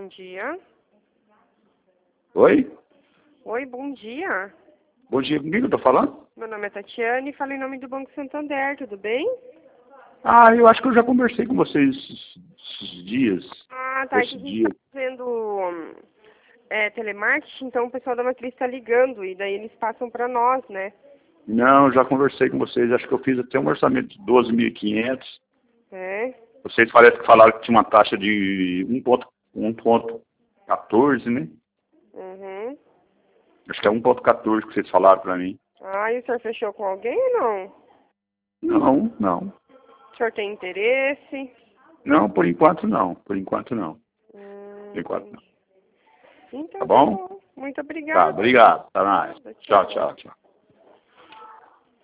Bom dia. Oi? Oi, bom dia. Bom dia, com quem que eu tô falando? Meu nome é Tatiane e falo em nome do Banco Santander, tudo bem? Ah, eu acho que eu já conversei com vocês esses dias. Ah, tá. É que a gente tá fazendo telemarketing, então o pessoal da matriz tá ligando e daí eles passam pra nós, né? Não, eu já conversei com vocês. Acho que eu fiz até um orçamento de 12.500. É. Vocês parece que falaram que tinha uma taxa de 1,14, né? Uhum. Acho que é 1,14 que vocês falaram pra mim. Ah, e o senhor fechou com alguém ou não? Não, não. O senhor tem interesse? Não, por enquanto não. Por enquanto não. Por enquanto não. Entendi. Então Tá tá bom? bom. Muito Tá, obrigada. obrigado. Tá mais. Tchau, Tchau. tchau, tchau.